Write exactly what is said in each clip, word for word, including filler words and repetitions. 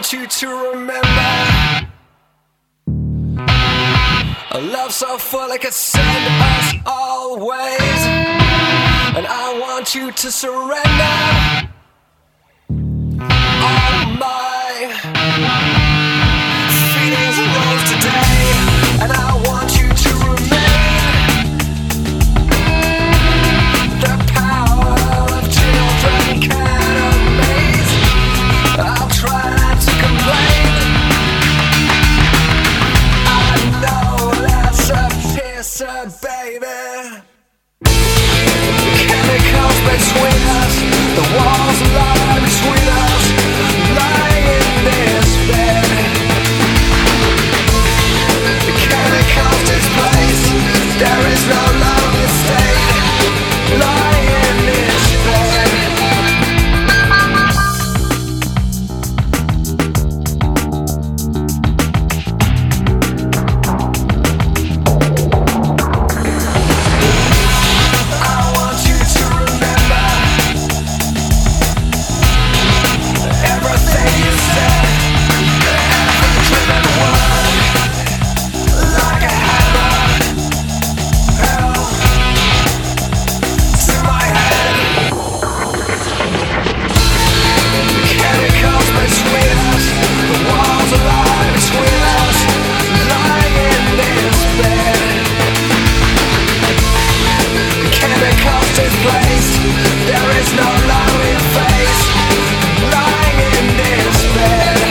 want you to remember a love so full it could send us always. And I want you to surrender all my feelings rose today. And I want you to remain the power of children can amaze. I'll try not to complain. I know that's a pisser, baby. Chemicals between us, the walls lie between us, lying in this bed. The chemicals displaced, there is no lonely state, lying in this bed. I want you to remember everything you said, every driven word, like a hammer, hell to my head. The chemicals between us, the walls lie between us, lying in this bed. The chemicals displaced, there is no lonely face, lying in this bed.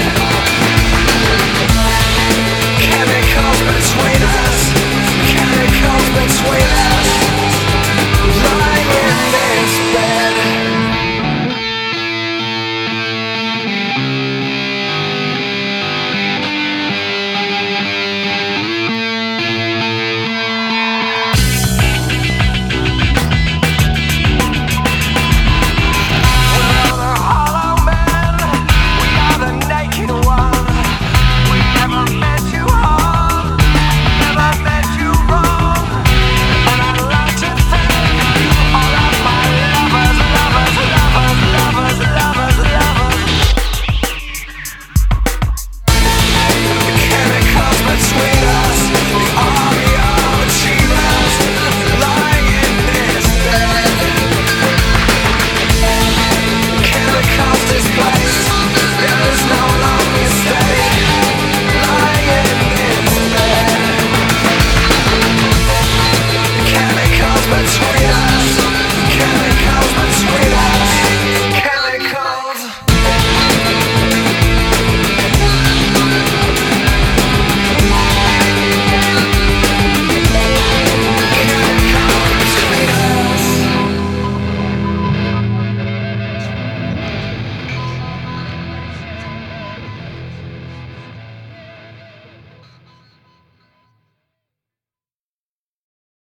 Chemicals between us, chemicals between us, lying in this bed. We're the hollow men, we are the naked one. We never meant you harm, never meant you wrong. And I'd like to thank all of my lovers, lovers, lovers, lovers, lovers, lovers. The chemicals between us, the army of achievers, lying in this bed. Chemicals displaced, there is no lonely state, lying in this bed. Chemicals between